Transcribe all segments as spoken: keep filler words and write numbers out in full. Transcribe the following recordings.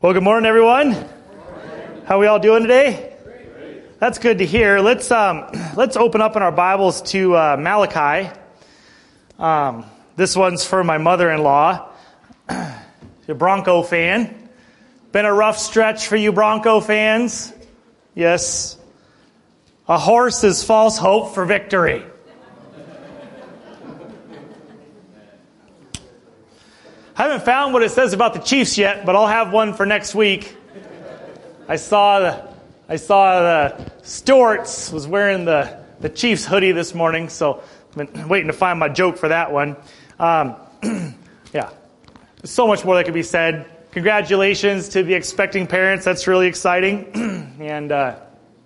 Well, good morning, everyone. How are we all doing today? That's good to hear. Let's um, let's open up in our Bibles to uh, Malachi. Um, this one's for my mother-in-law, a Bronco fan. Been a rough stretch for you Bronco fans. Yes. A horse is false hope for victory. I haven't found what it says about the Chiefs yet, but I'll have one for next week. I saw the I saw the Stewarts was wearing the, the Chiefs hoodie this morning, so I've been waiting to find my joke for that one. Um, yeah, there's so much more that could be said. Congratulations to the expecting parents. That's really exciting. and uh,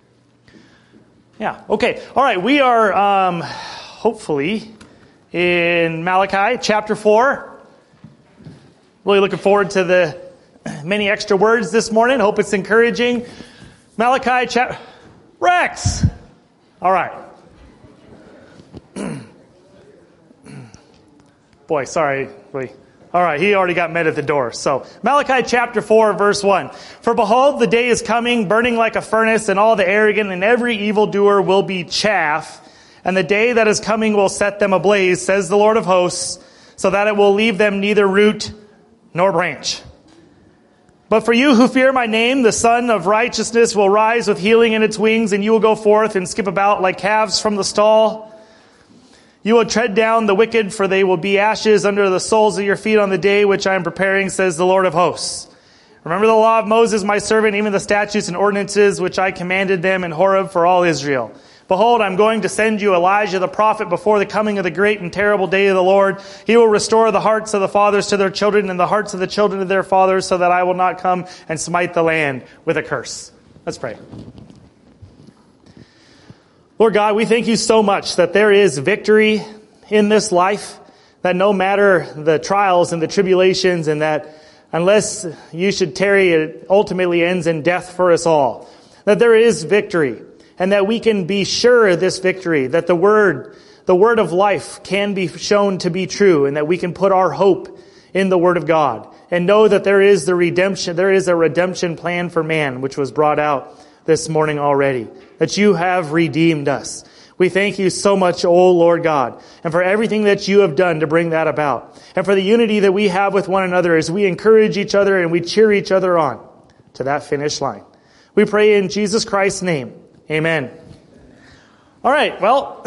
yeah, okay. All right, we are um, hopefully in Malachi chapter four. Really looking forward to the many extra words this morning. Hope it's encouraging. Malachi chapter... Rex! All right. Boy, sorry. All right, he already got met at the door. So, Malachi chapter four, verse one. For behold, the day is coming, burning like a furnace, and all the arrogant and every evildoer will be chaff. And the day that is coming will set them ablaze, says the Lord of hosts, so that it will leave them neither root nor branch. But for you who fear my name, the Son of Righteousness will rise with healing in its wings, and you will go forth and skip about like calves from the stall. You will tread down the wicked, for they will be ashes under the soles of your feet on the day which I am preparing, says the Lord of hosts. Remember the law of Moses, my servant, even the statutes and ordinances which I commanded them in Horeb for all Israel. Behold, I'm going to send you Elijah the prophet before the coming of the great and terrible day of the Lord. He will restore the hearts of the fathers to their children and the hearts of the children to their fathers, so that I will not come and smite the land with a curse. Let's pray. Lord God, we thank you so much that there is victory in this life, that no matter the trials and the tribulations, and that unless you should tarry, it ultimately ends in death for us all. That there is victory. And that we can be sure of this victory, that the word, the word of life can be shown to be true, and that we can put our hope in the word of God and know that there is the redemption, there is a redemption plan for man, which was brought out this morning already, that you have redeemed us. We thank you so much, O Lord God, and for everything that you have done to bring that about, and for the unity that we have with one another as we encourage each other and we cheer each other on to that finish line. We pray in Jesus Christ's name. Amen. All right, well,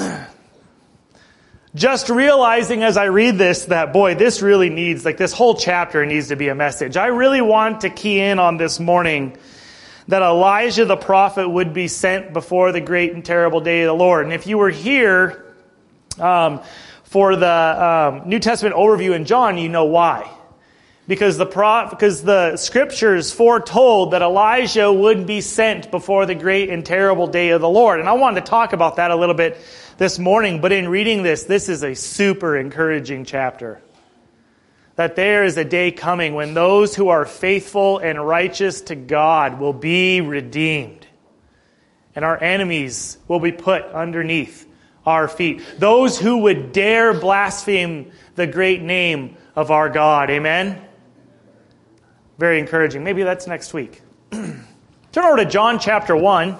just realizing as I read this that, boy, this really needs, like this whole chapter needs to be a message. I really want to key in on this morning that Elijah the prophet would be sent before the great and terrible day of the Lord. And if you were here um, for the um, New Testament overview in John, you know why. Because the pro- because the scriptures foretold that Elijah would be sent before the great and terrible day of the Lord. And I wanted to talk about that a little bit this morning. But in reading this, this is a super encouraging chapter. That there is a day coming when those who are faithful and righteous to God will be redeemed. And our enemies will be put underneath our feet. Those who would dare blaspheme the great name of our God. Amen? Very encouraging. Maybe that's next week. Turn over to John chapter one.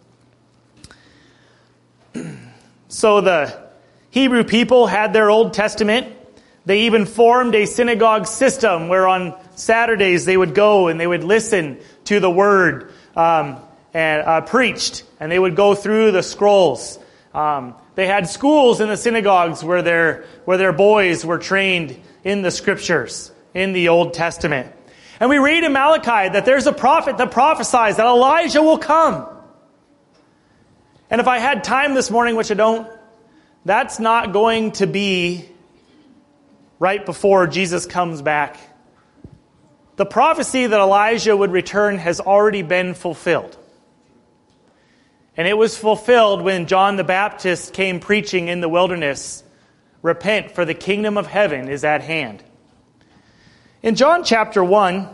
So the Hebrew people had their Old Testament. They even formed a synagogue system where on Saturdays they would go and they would listen to the word um, and uh, preached. And they would go through the scrolls. Um, they had schools in the synagogues where their, where their boys were trained in the scriptures, in the Old Testament. And we read in Malachi that there's a prophet that prophesies that Elijah will come. And if I had time this morning, which I don't, that's not going to be right before Jesus comes back. The prophecy that Elijah would return has already been fulfilled. And it was fulfilled when John the Baptist came preaching in the wilderness, "Repent, for the kingdom of heaven is at hand." In John chapter one,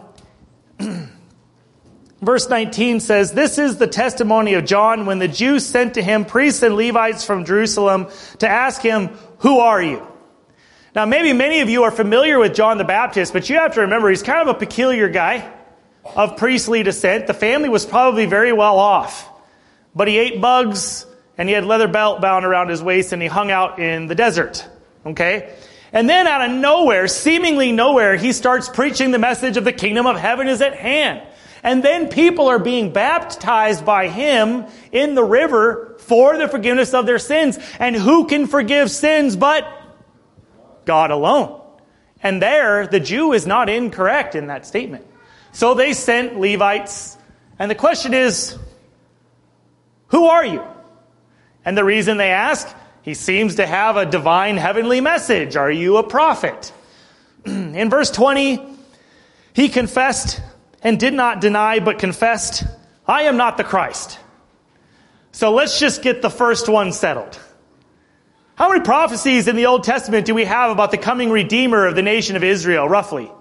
verse nineteen says, "This is the testimony of John when the Jews sent to him priests and Levites from Jerusalem to ask him, 'Who are you?'" Now, maybe many of you are familiar with John the Baptist, but you have to remember he's kind of a peculiar guy. of priestly descent. The family was probably very well off. But he ate bugs, and he had leather belt bound around his waist, and he hung out in the desert. Okay? And then out of nowhere, seemingly nowhere, he starts preaching the message of the kingdom of heaven is at hand. And then people are being baptized by him in the river for the forgiveness of their sins. And who can forgive sins but God alone? And there, the Jew is not incorrect in that statement. So they sent Levites. And the question is, who are you? And the reason they ask, he seems to have a divine heavenly message. Are you a prophet? In verse twenty, he confessed and did not deny, but confessed, I am not the Christ. So let's just get the first one settled. How many prophecies in the Old Testament do we have about the coming Redeemer of the nation of Israel, roughly?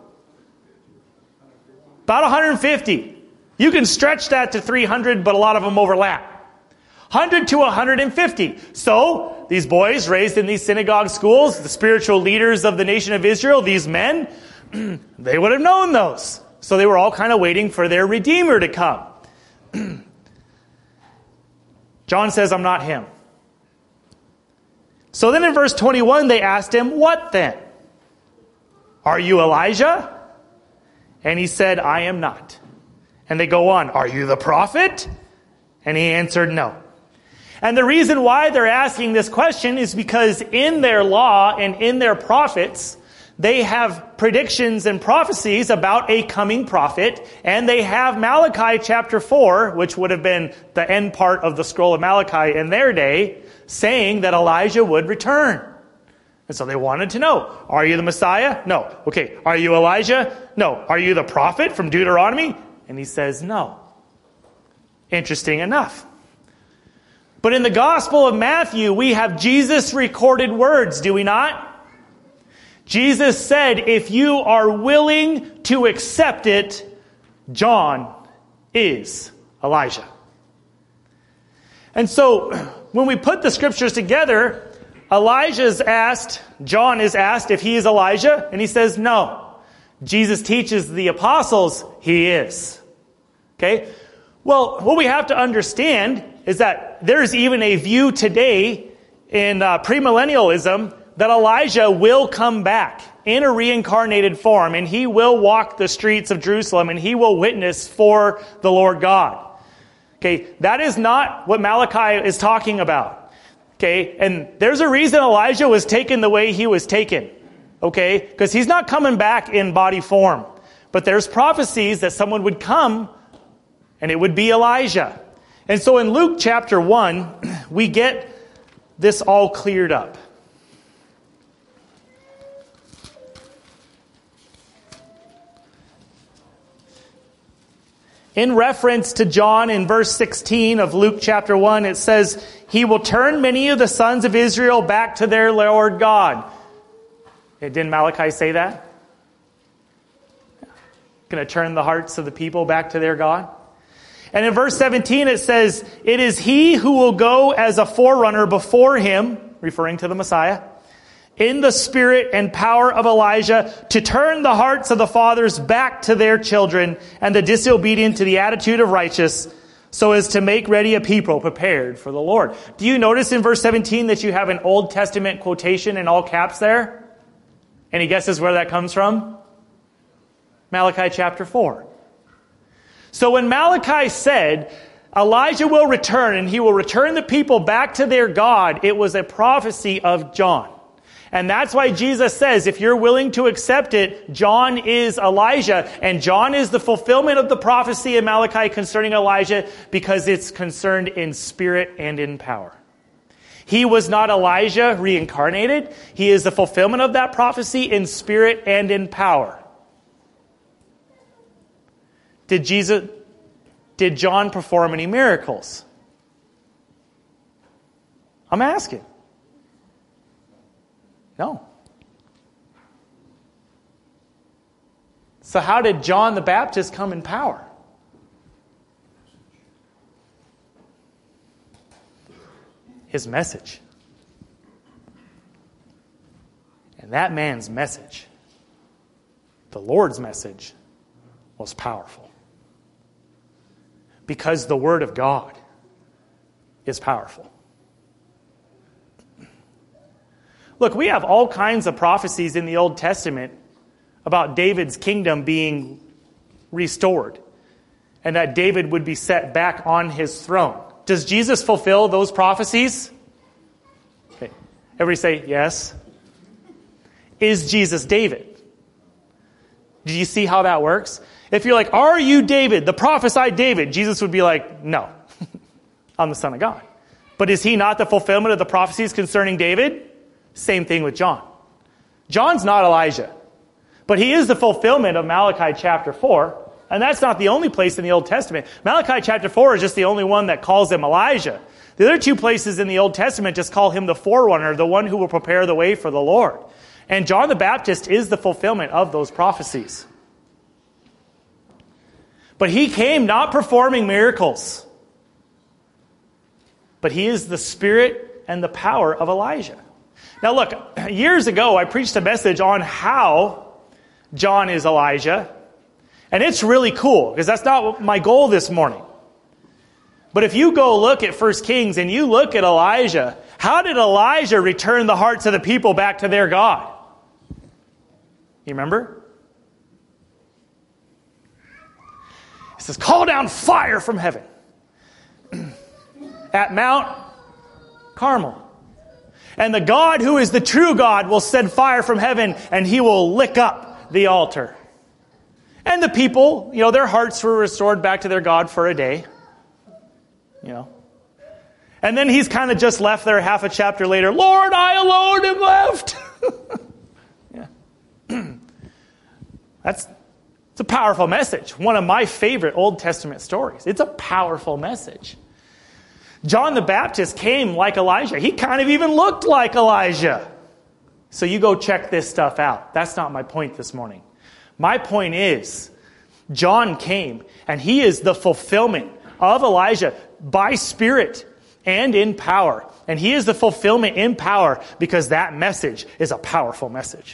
About one hundred fifty. You can stretch that to three hundred, but a lot of them overlap. one hundred to one hundred fifty. So, these boys raised in these synagogue schools, the spiritual leaders of the nation of Israel, these men, they would have known those. So they were all kind of waiting for their Redeemer to come. John says, I'm not him. So then in verse twenty-one, they asked him, what then? Are you Elijah? And he said, I am not. And they go on, are you the prophet? And he answered, no. And the reason why they're asking this question is because in their law and in their prophets, they have predictions and prophecies about a coming prophet. And they have Malachi chapter four, which would have been the end part of the scroll of Malachi in their day, saying that Elijah would return. And so they wanted to know, are you the Messiah? No. Okay, are you Elijah? No. Are you the prophet from Deuteronomy? And he says, no. Interesting enough. But in the Gospel of Matthew, we have Jesus' recorded words, do we not? Jesus said, if you are willing to accept it, John is Elijah. And so, when we put the scriptures together, Elijah is asked, John is asked if he is Elijah, and he says no. Jesus teaches the apostles he is. Okay? Well, what we have to understand is that there's even a view today in uh, premillennialism that Elijah will come back in a reincarnated form, and he will walk the streets of Jerusalem, and he will witness for the Lord God. Okay, that is not what Malachi is talking about. Okay, and there's a reason Elijah was taken the way he was taken. Okay, because he's not coming back in body form. But there's prophecies that someone would come, and it would be Elijah. And so in Luke chapter one, we get this all cleared up. In reference to John in verse sixteen of Luke chapter one, it says, he will turn many of the sons of Israel back to their Lord God. Didn't Malachi say that? Going to turn the hearts of the people back to their God. And in verse seventeen it says, it is he who will go as a forerunner before him, referring to the Messiah, in the spirit and power of Elijah, to turn the hearts of the fathers back to their children, and the disobedient to the attitude of righteous, so as to make ready a people prepared for the Lord. Do you notice in verse seventeen that you have an Old Testament quotation in all caps there? Any guesses where that comes from? Malachi chapter four. So when Malachi said, Elijah will return and he will return the people back to their God, it was a prophecy of John. And that's why Jesus says, if you're willing to accept it, John is Elijah. And John is the fulfillment of the prophecy in Malachi concerning Elijah, because it's concerned in spirit and in power. He was not Elijah reincarnated. He is the fulfillment of that prophecy in spirit and in power. Did Jesus, did John perform any miracles? I'm asking. No. So how did John the Baptist come in power? His message. And that man's message, the Lord's message, was powerful. Because the Word of God is powerful. Look, we have all kinds of prophecies in the Old Testament about David's kingdom being restored and that David would be set back on his throne. Does Jesus fulfill those prophecies? Okay. Everybody say yes. Is Jesus David? Do you see how that works? If you're like, are you David, the prophesied David? Jesus would be like, no, I'm the Son of God. But is he not the fulfillment of the prophecies concerning David? Same thing with John. John's not Elijah, but he is the fulfillment of Malachi chapter four. And that's not the only place in the Old Testament. Malachi chapter four is just the only one that calls him Elijah. The other two places in the Old Testament just call him the forerunner, the one who will prepare the way for the Lord. And John the Baptist is the fulfillment of those prophecies. But he came not performing miracles, but he is the spirit and the power of Elijah. Now look, years ago I preached a message on how John is Elijah. And it's really cool, because that's not my goal this morning. But if you go look at First Kings and you look at Elijah, how did Elijah return the hearts of the people back to their God? You remember? It says, call down fire from heaven at Mount Carmel. And the God who is the true God will send fire from heaven, and he will lick up the altar. And the people, you know, their hearts were restored back to their God for a day. You know. And then he's kind of just left there half a chapter later. Lord, I alone am left. Yeah. That's it's a powerful message. One of my favorite Old Testament stories. It's a powerful message. John the Baptist came like Elijah. He kind of even looked like Elijah. So you go check this stuff out. That's not my point this morning. My point is, John came, and he is the fulfillment of Elijah by spirit and in power. And he is the fulfillment in power because that message is a powerful message.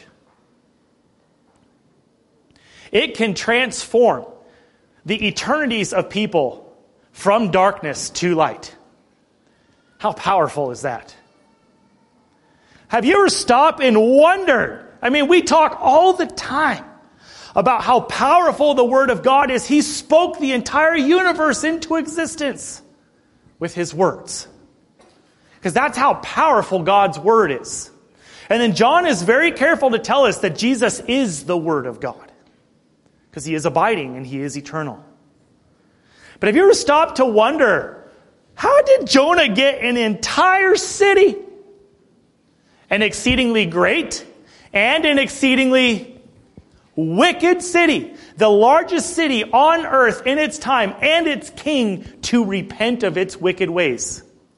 It can transform the eternities of people from darkness to light. How powerful is that? Have you ever stopped and wondered? I mean, we talk all the time about how powerful the Word of God is. He spoke the entire universe into existence with His words. Because that's how powerful God's Word is. And then John is very careful to tell us that Jesus is the Word of God. Because He is abiding and He is eternal. But have you ever stopped to wonder, how did Jonah get an entire city? An exceedingly great and an exceedingly wicked city, the largest city on earth in its time, and its king to repent of its wicked ways.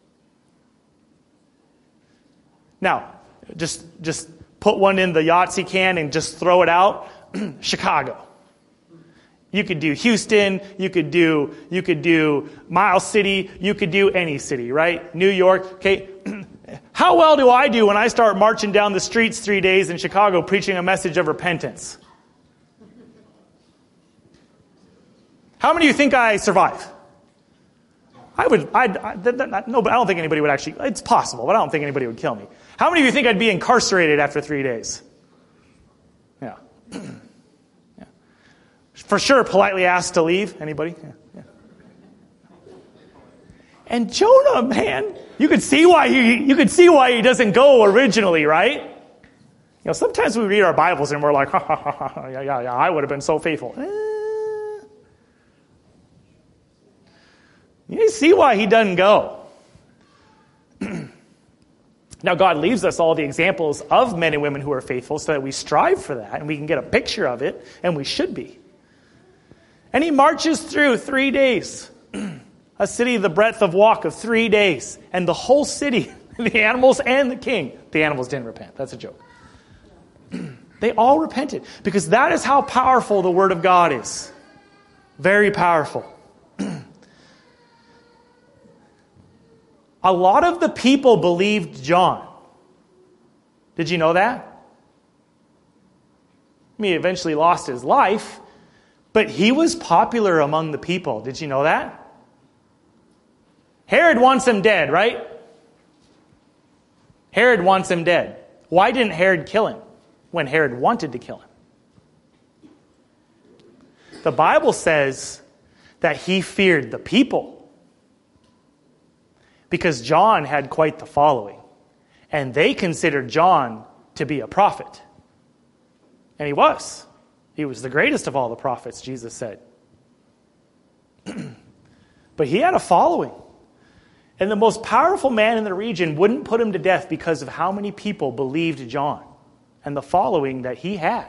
Now, just, just put one in the Yahtzee can and just throw it out. Chicago. You could do Houston, you could do, you could do Miles City, you could do any city, right? New York, okay. How well do I do when I start marching down the streets three days in Chicago preaching a message of repentance? How many of you think I survive? I would, I'd, I, that, that, no, but I don't think anybody would actually, it's possible, but I don't think anybody would kill me. How many of you think I'd be incarcerated after three days? Yeah. Yeah. For sure, politely asked to leave. Anybody? Yeah. Yeah. And Jonah, man, you could see why he, you could see why he doesn't go originally, right? You know, sometimes we read our Bibles and we're like, ha, ha, ha, ha, yeah, yeah, yeah, I would have been so faithful. Eh. You see why he doesn't go. Now, God leaves us all the examples of men and women who are faithful so that we strive for that and we can get a picture of it, and we should be. And he marches through three days. A city the breadth of walk of three days. And the whole city, the animals and the king. The animals didn't repent. That's a joke. They all repented because that is how powerful the Word of God is. Very powerful. A lot of the people believed John. Did you know that? I mean, he eventually lost his life, but he was popular among the people. Did you know that? Herod wants him dead, right? Herod wants him dead. Why didn't Herod kill him when Herod wanted to kill him? The Bible says that he feared the people because John had quite the following, and they considered John to be a prophet. And he was. He was the greatest of all the prophets, Jesus said. But he had a following. And the most powerful man in the region wouldn't put him to death because of how many people believed John and the following that he had.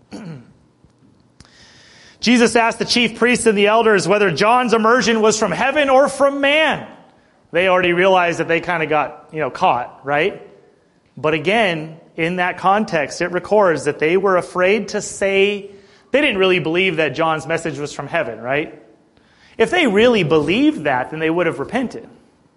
Jesus asked the chief priests and the elders whether John's immersion was from heaven or from man. They already realized that they kind of got, you know, caught, right? But again, in that context, it records that they were afraid to say, they didn't really believe that John's message was from heaven, right? If they really believed that, then they would have repented.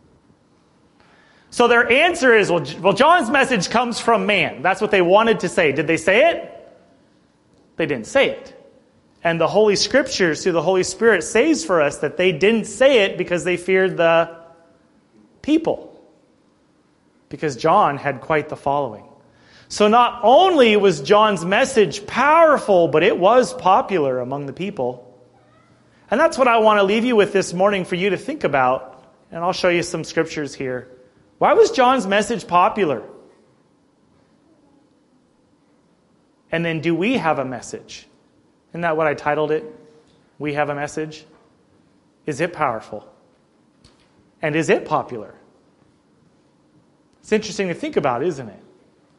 So their answer is, well, well, John's message comes from man. That's what they wanted to say. Did they say it? They didn't say it. And the Holy Scriptures, through the Holy Spirit, says for us that they didn't say it because they feared the people. Because John had quite the following. So not only was John's message powerful, but it was popular among the people. And that's what I want to leave you with this morning for you to think about. And I'll show you some scriptures here. Why was John's message popular? And then, do we have a message? Isn't that what I titled it? We have a message? Is it powerful? And is it popular? It's interesting to think about, isn't it?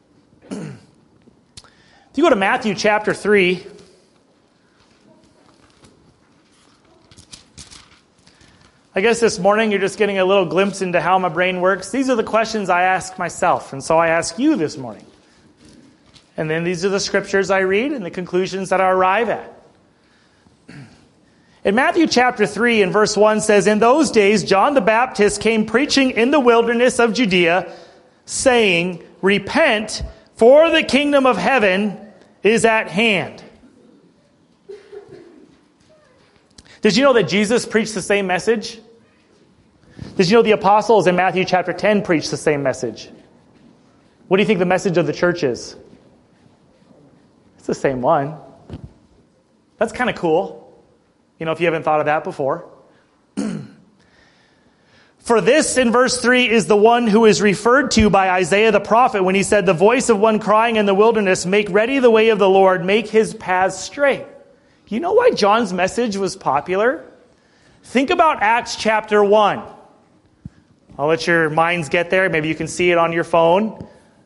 If you go to Matthew chapter three, I guess this morning you're just getting a little glimpse into how my brain works. These are the questions I ask myself, and so I ask you this morning. And then these are the scriptures I read and the conclusions that I arrive at. In Matthew chapter three and verse one says, "In those days John the Baptist came preaching in the wilderness of Judea, saying, 'Repent, for the kingdom of heaven is at hand.'" Did you know that Jesus preached the same message? Did you know the apostles in Matthew chapter ten preached the same message? What do you think the message of the church is? It's the same one. That's kind of cool. You know, if you haven't thought of that before. "For this," in verse three, "is the one who is referred to by Isaiah the prophet when he said, 'The voice of one crying in the wilderness, make ready the way of the Lord, make his paths straight.'" You know why John's message was popular? Think about Acts chapter one. I'll let your minds get there. Maybe you can see it on your phone.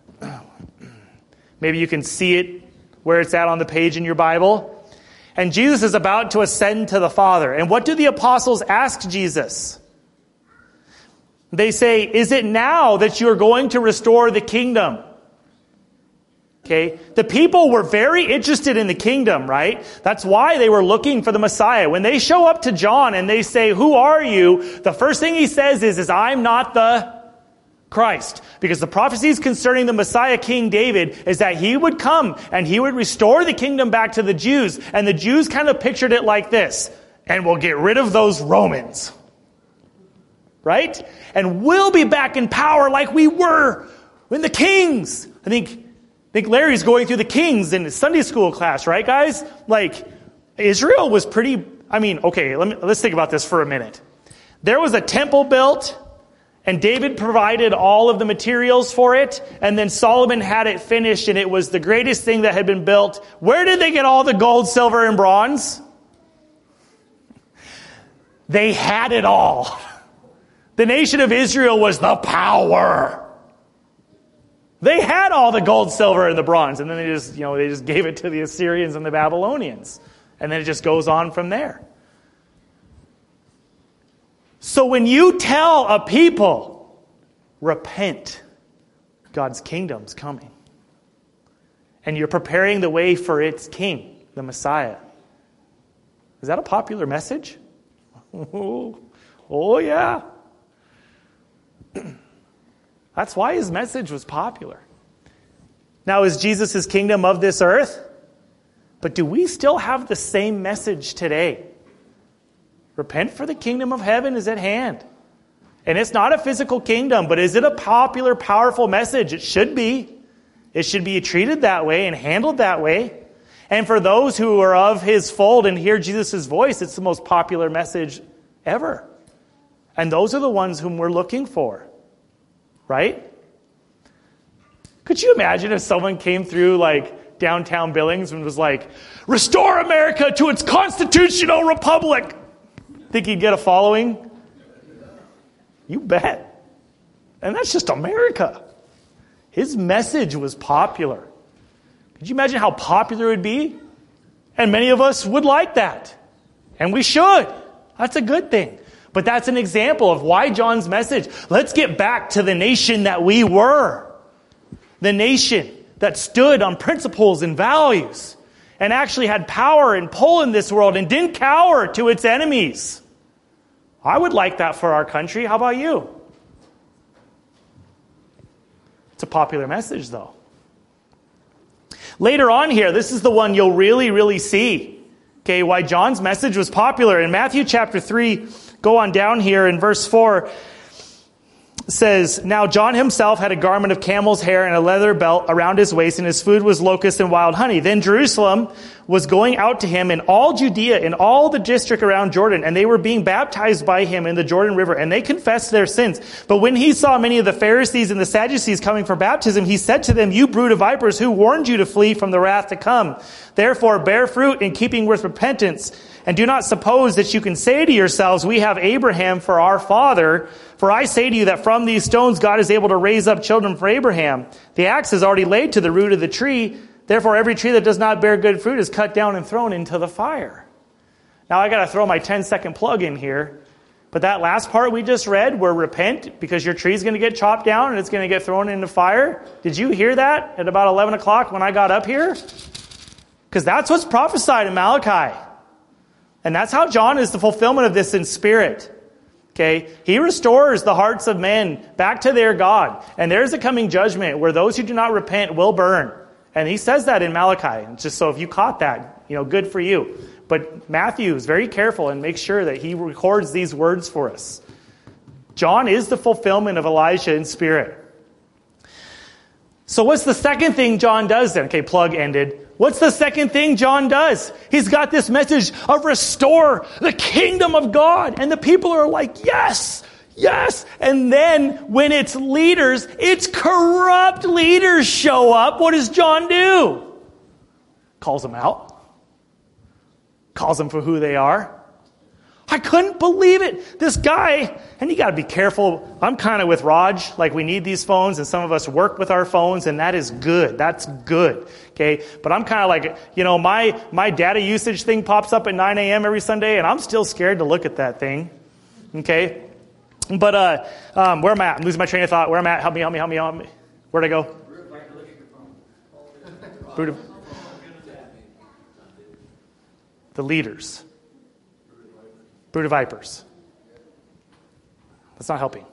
Maybe you can see it where it's at on the page in your Bible. And Jesus is about to ascend to the Father. And what do the apostles ask Jesus? They say, "Is it now that you are going to restore the kingdom?" Okay, the people were very interested in the kingdom, right? That's why they were looking for the Messiah. When they show up to John and they say, "Who are you?" the first thing he says is, is "I'm not the Christ." Because the prophecies concerning the Messiah, King David, is that he would come and he would restore the kingdom back to the Jews. And the Jews kind of pictured it like this: "And we'll get rid of those Romans." Right? "And we'll be back in power like we were when the kings." I think I think Larry's going through the kings in his Sunday school class, right, guys? Like, Israel was pretty, I mean, okay, let me, let's think about this for a minute. There was a temple built, and David provided all of the materials for it, and then Solomon had it finished, and it was the greatest thing that had been built. Where did they get all the gold, silver, and bronze? They had it all. The nation of Israel was the power. They had all the gold, silver, and the bronze, and then they just, you know, they just gave it to the Assyrians and the Babylonians. And then it just goes on from there. So when you tell a people, repent, God's kingdom's coming. And you're preparing the way for its king, the Messiah. Is that a popular message? Oh, oh yeah. That's why his message was popular. Now, is Jesus' kingdom of this earth? But do we still have the same message today? Repent, for the kingdom of heaven is at hand. And it's not a physical kingdom, but is it a popular, powerful message? It should be. It should be treated that way and handled that way. And for those who are of his fold and hear Jesus' voice, it's the most popular message ever. And those are the ones whom we're looking for. Right? Could you imagine if someone came through like downtown Billings and was like, restore America to its constitutional republic? Think he'd get a following? You bet. And that's just America. His message was popular. Could you imagine how popular it would be? And many of us would like that. And we should. That's a good thing. But that's an example of why John's message. Let's get back to the nation that we were. The nation that stood on principles and values and actually had power and pull in this world and didn't cower to its enemies. I would like that for our country. How about you? It's a popular message, though. Later on here, this is the one you'll really, really see. Okay, why John's message was popular. In Matthew chapter three, go on down here in verse four, says, now John himself had a garment of camel's hair and a leather belt around his waist, and his food was locusts and wild honey. Then Jerusalem was going out to him in all Judea, in all the district around Jordan, and they were being baptized by him in the Jordan River, and they confessed their sins. But when he saw many of the Pharisees and the Sadducees coming for baptism, he said to them, you brood of vipers, who warned you to flee from the wrath to come? Therefore bear fruit in keeping with repentance, and do not suppose that you can say to yourselves, we have Abraham for our father. For I say to you that from these stones God is able to raise up children for Abraham. The axe is already laid to the root of the tree. Therefore every tree that does not bear good fruit is cut down and thrown into the fire. Now I got to throw my ten second plug in here. But that last part we just read, where repent because your tree is going to get chopped down and it's going to get thrown into fire. Did you hear that at about eleven o'clock when I got up here? Because that's what's prophesied in Malachi. And that's how John is the fulfillment of this in spirit. Okay, he restores the hearts of men back to their God. And there's a coming judgment where those who do not repent will burn. And he says that in Malachi. Just so if you caught that, you know, good for you. But Matthew is very careful and makes sure that he records these words for us. John is the fulfillment of Elijah in spirit. So what's the second thing John does then? Okay, plug ended. What's the second thing John does? He's got this message of restore the kingdom of God. And the people are like, yes, yes. And then when it's leaders, it's corrupt leaders show up. What does John do? Calls them out. Calls them for who they are. I couldn't believe it. This guy, and you got to be careful. I'm kind of with Raj, like we need these phones, and some of us work with our phones, and that is good. That's good. Okay, but I'm kind of like, you know, my my data usage thing pops up at nine a.m. every Sunday, and I'm still scared to look at that thing. Okay, but uh, um, where am I at? I'm losing my train of thought. Where am I at? Help me, help me, help me, help me. Where'd I go? Brood of the leaders. Brood of vipers. That's not helping.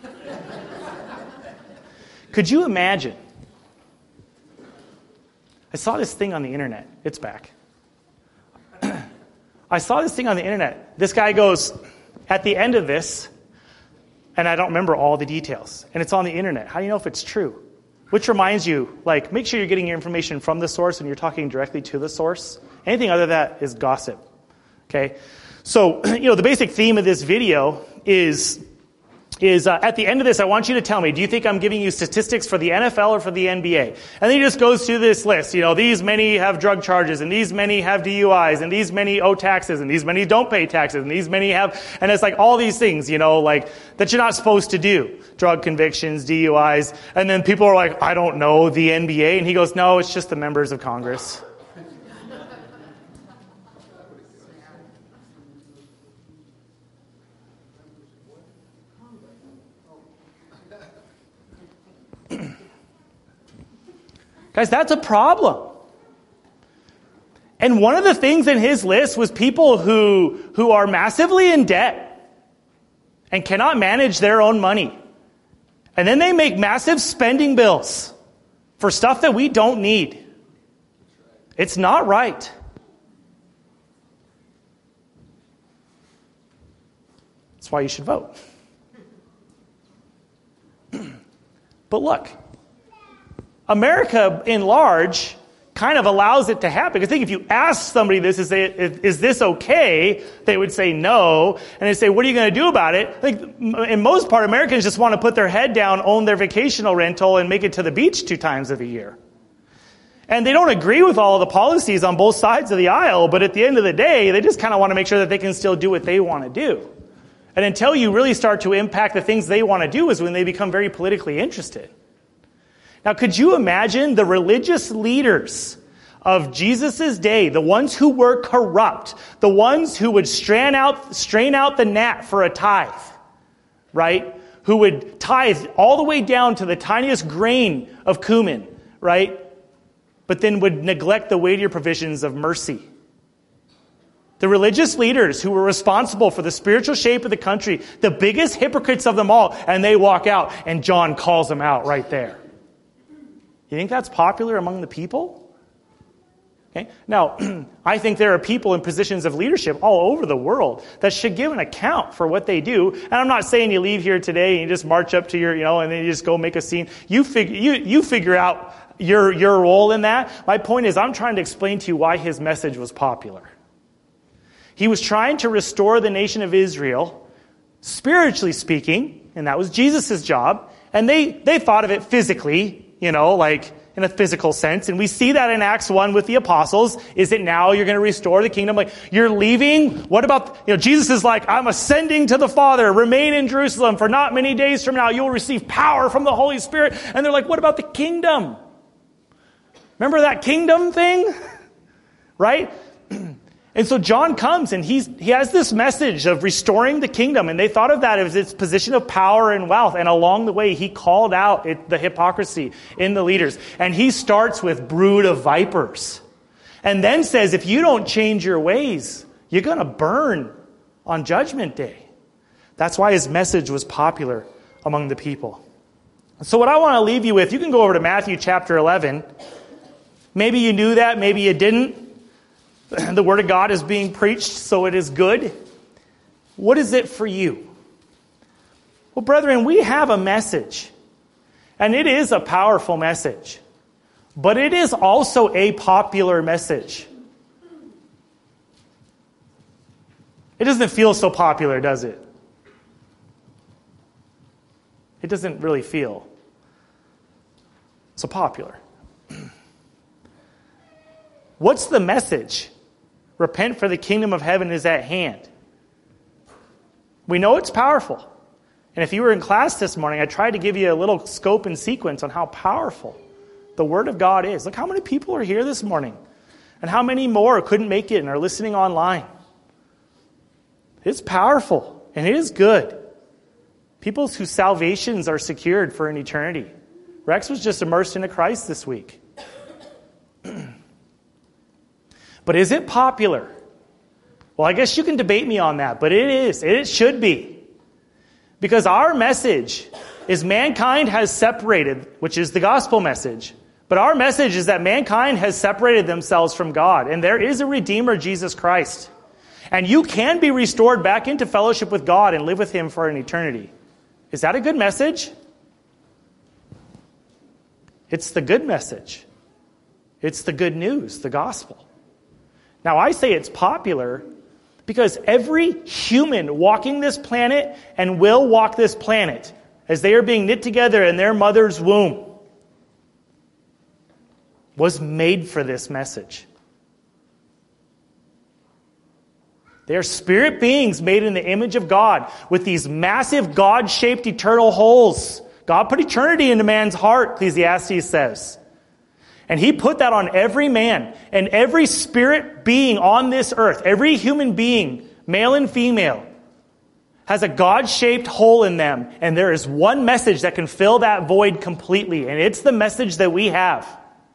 Could you imagine? I saw this thing on the internet. It's back. I saw this thing on the internet. This guy goes, at the end of this, and I don't remember all the details, and it's on the internet. How do you know if it's true? Which reminds you, like, make sure you're getting your information from the source and you're talking directly to the source. Anything other than that is gossip. Okay? So, you know, the basic theme of this video is, is uh, at the end of this, I want you to tell me, do you think I'm giving you statistics for the N F L or for the N B A? And then he just goes through this list. You know, these many have drug charges, and these many have D U Is, and these many owe taxes, and these many don't pay taxes, and these many have, and it's like all these things, you know, like, that you're not supposed to do. Drug convictions, D U Is, and then people are like, I don't know, the N B A, and he goes, no, it's just the members of Congress. Guys, that's a problem. And one of the things in his list was people who, who are massively in debt and cannot manage their own money. And then they make massive spending bills for stuff that we don't need. It's not right. That's why you should vote. Well, look, America in large kind of allows it to happen. Because I think if you ask somebody this, is, they, is this okay? They would say no. And they say, what are you going to do about it? I think in most part, Americans just want to put their head down, own their vacational rental, and make it to the beach two times of the year. And they don't agree with all of the policies on both sides of the aisle, but at the end of the day, they just kind of want to make sure that they can still do what they want to do. And until you really start to impact the things they want to do is when they become very politically interested. Now, could you imagine the religious leaders of Jesus' day, the ones who were corrupt, the ones who would strain out, strain out the gnat for a tithe, right? Who would tithe all the way down to the tiniest grain of cumin, right? But then would neglect the weightier provisions of mercy. The religious leaders who were responsible for the spiritual shape of the country, the biggest hypocrites of them all, and they walk out, and John calls them out right there. You think that's popular among the people? Okay. Now, I think there are people in positions of leadership all over the world that should give an account for what they do. And I'm not saying you leave here today and you just march up to your, you know, and then you just go make a scene. You figure, you, you figure out your, your role in that. My point is, I'm trying to explain to you why his message was popular. He was trying to restore the nation of Israel, spiritually speaking, and that was Jesus' job. And they, they thought of it physically, you know, like in a physical sense. And we see that in Acts one with the apostles. Is it now you're going to restore the kingdom? Like, you're leaving? What about, you know, Jesus is like, I'm ascending to the Father. Remain in Jerusalem for not many days from now. You'll receive power from the Holy Spirit. And they're like, what about the kingdom? Remember that kingdom thing? Right? And so John comes and he's, he has this message of restoring the kingdom. And they thought of that as its position of power and wealth. And along the way, he called out it, the hypocrisy in the leaders. And he starts with brood of vipers. And then says, if you don't change your ways, you're going to burn on Judgment Day. That's why his message was popular among the people. So what I want to leave you with, you can go over to Matthew chapter eleven. Maybe you knew that, maybe you didn't. The Word of God is being preached, so it is good. What is it for you? Well, brethren, we have a message. And it is a powerful message. But it is also a popular message. It doesn't feel so popular, does it? It doesn't really feel so popular. What's the message? Repent, for the kingdom of heaven is at hand. We know it's powerful. And if you were in class this morning, I tried to give you a little scope and sequence on how powerful the Word of God is. Look how many people are here this morning. And how many more couldn't make it and are listening online. It's powerful and it is good. People whose salvations are secured for an eternity. Rex was just immersed into Christ this week. But is it popular? Well, I guess you can debate me on that, but it is. It should be. Because our message is mankind has separated, which is the gospel message. But our message is that mankind has separated themselves from God, and there is a Redeemer, Jesus Christ. And you can be restored back into fellowship with God and live with Him for an eternity. Is that a good message? It's the good message. It's the good news, the gospel. Now, I say it's popular because every human walking this planet and will walk this planet as they are being knit together in their mother's womb was made for this message. They are spirit beings made in the image of God with these massive God-shaped eternal holes. God put eternity into man's heart, Ecclesiastes says. And He put that on every man and every spirit being on this earth. Every human being, male and female, has a God-shaped hole in them. And there is one message that can fill that void completely. And it's the message that we have.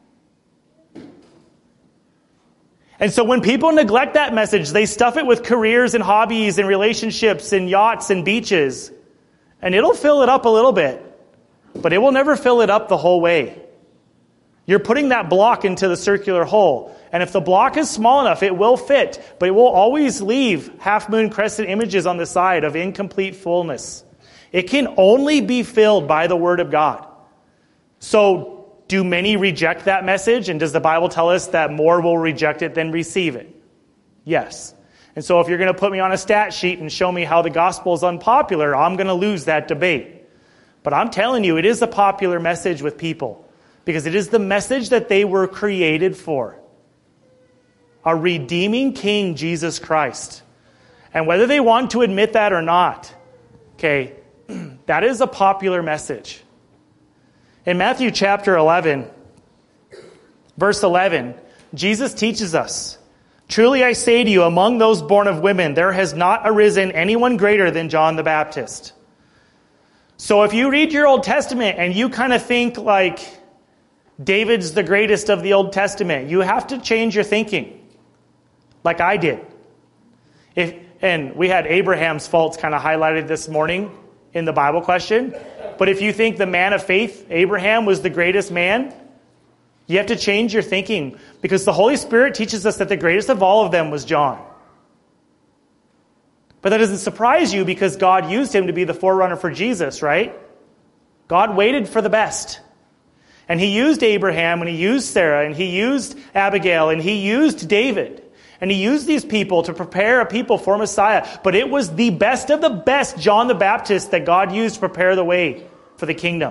And so when people neglect that message, they stuff it with careers and hobbies and relationships and yachts and beaches. And it'll fill it up a little bit. But it will never fill it up the whole way. You're putting that block into the circular hole. And if the block is small enough, it will fit. But it will always leave half-moon crescent images on the side of incomplete fullness. It can only be filled by the Word of God. So do many reject that message? And does the Bible tell us that more will reject it than receive it? Yes. And so if you're going to put me on a stat sheet and show me how the gospel is unpopular, I'm going to lose that debate. But I'm telling you, it is a popular message with people because it is the message that they were created for. A redeeming King, Jesus Christ. And whether they want to admit that or not, okay, that is a popular message. In Matthew chapter eleven, verse eleven, Jesus teaches us, "Truly I say to you, among those born of women, there has not arisen anyone greater than John the Baptist." So if you read your Old Testament and you kind of think like David's the greatest of the Old Testament, you have to change your thinking, like I did. If and we had Abraham's faults kind of highlighted this morning in the Bible question. But if you think the man of faith, Abraham, was the greatest man, you have to change your thinking because the Holy Spirit teaches us that the greatest of all of them was John. But that doesn't surprise you because God used him to be the forerunner for Jesus, right? God waited for the best. And he used Abraham and he used Sarah and he used Abigail and he used David. And he used these people to prepare a people for Messiah. But it was the best of the best, John the Baptist, that God used to prepare the way for the kingdom.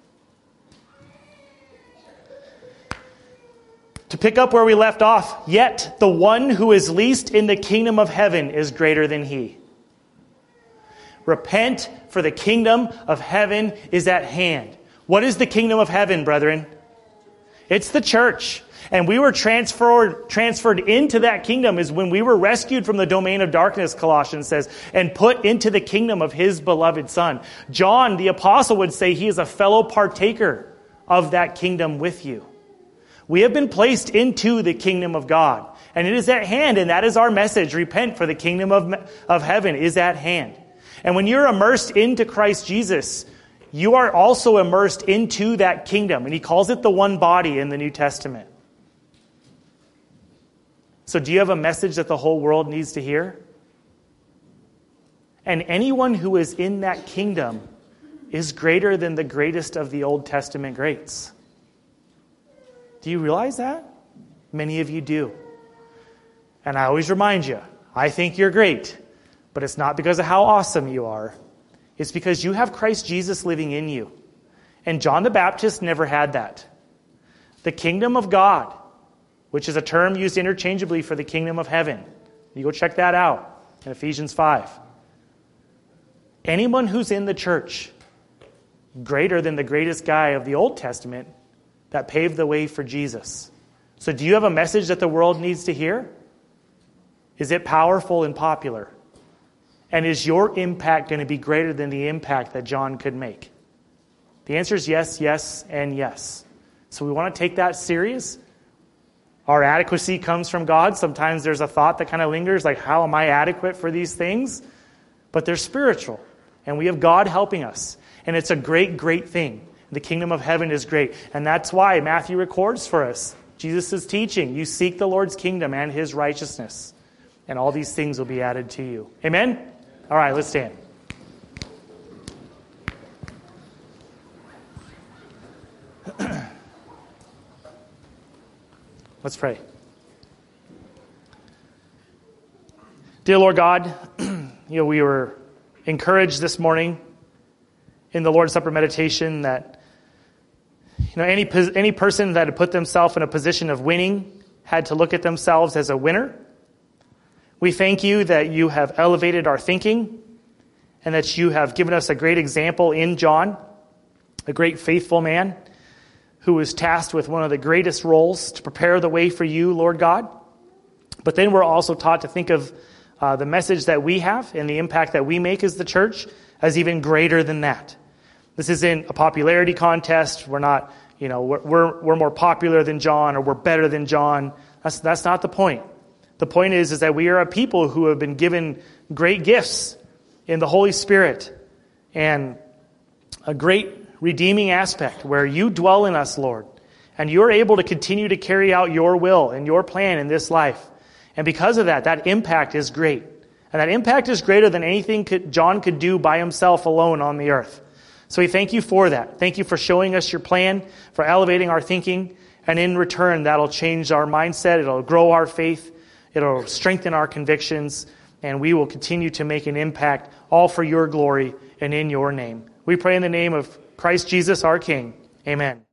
To pick up where we left off, yet the one who is least in the kingdom of heaven is greater than he. Repent, for the kingdom of heaven is at hand. What is the kingdom of heaven, brethren? It's the church. And we were transferred transferred into that kingdom is when we were rescued from the domain of darkness, Colossians says, and put into the kingdom of his beloved Son. John, the apostle, would say he is a fellow partaker of that kingdom with you. We have been placed into the kingdom of God. And it is at hand, and that is our message. Repent, for the kingdom of, of heaven is at hand. And when you're immersed into Christ Jesus, you are also immersed into that kingdom. And he calls it the one body in the New Testament. So do you have a message that the whole world needs to hear? And anyone who is in that kingdom is greater than the greatest of the Old Testament greats. Do you realize that? Many of you do. And I always remind you, I think you're great, but it's not because of how awesome you are. It's because you have Christ Jesus living in you. And John the Baptist never had that. The kingdom of God, which is a term used interchangeably for the kingdom of heaven. You go check that out in Ephesians five. Anyone who's in the church, greater than the greatest guy of the Old Testament that paved the way for Jesus. So do you have a message that the world needs to hear? Is it powerful and popular? And is your impact going to be greater than the impact that John could make? The answer is yes, yes, and yes. So we want to take that serious. Our adequacy comes from God. Sometimes there's a thought that kind of lingers, like, how am I adequate for these things? But they're spiritual. And we have God helping us. And it's a great, great thing. The kingdom of heaven is great. And that's why Matthew records for us Jesus' teaching. You seek the Lord's kingdom and his righteousness. And all these things will be added to you. Amen? All right, let's stand. Let's pray. Dear Lord God, you know, we were encouraged this morning in the Lord's Supper meditation that, you know, any any person that had put themselves in a position of winning had to look at themselves as a winner. We thank you that you have elevated our thinking and that you have given us a great example in John, a great faithful man who was tasked with one of the greatest roles to prepare the way for you, Lord God. But then we're also taught to think of uh, the message that we have and the impact that we make as the church as even greater than that. This isn't a popularity contest. We're not, you know, we're we're, we're more popular than John or we're better than John. That's that's not the point. The point is, is that we are a people who have been given great gifts in the Holy Spirit and a great redeeming aspect where you dwell in us, Lord, and you're able to continue to carry out your will and your plan in this life. And because of that, that impact is great. And that impact is greater than anything could, John could do by himself alone on the earth. So we thank you for that. Thank you for showing us your plan, for elevating our thinking, and in return, that'll change our mindset, it'll grow our faith, it'll strengthen our convictions, and we will continue to make an impact, all for your glory and in your name. We pray in the name of Christ Jesus, our King. Amen.